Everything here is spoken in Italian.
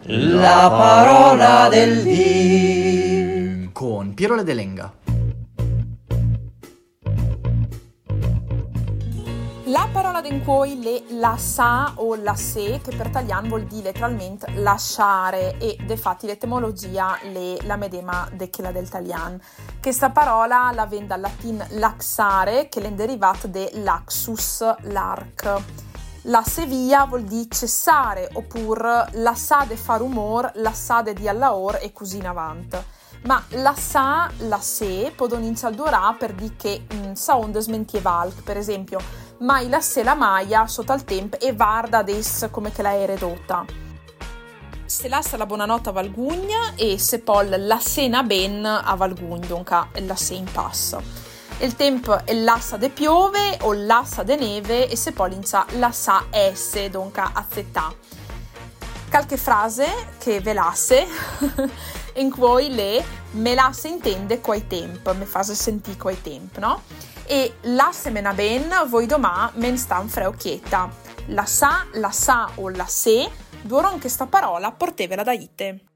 La parola del dì con Piero Delenga. La parola d'encuoi le lascià o lasser, che per italiano vuol dire letteralmente lasciare, e defatti l'etimologia le la medema de quella del italiano. Questa parola la viene dal latin laxare, che è derivato de laxus, l'arc. La sevia vuol dire cessare, oppure lassade far rumor, lassade di allaor e così in avanti. Ma lassà, lassè, podon insaldurà per dire che sa onde smentieva, per esempio, mai lassè la maia sotto al tempo e varda adesso come che la è ridotta. Se lassa la buonanotte a Valgugna e se poi la sena ben a Valgugna, dunque la se in passo. Il tempo è l'assa de piove o l'assa de neve e se poi l'inza l'assa esse, dunque azzetà. Qualche frase che velasse in cui le me lasse intende quai tempo, me fa sentire quai tempo, no? E lasse mena ben, voi domà men stan freocchietta. La sa o la se, duron che sta parola portevela da ite.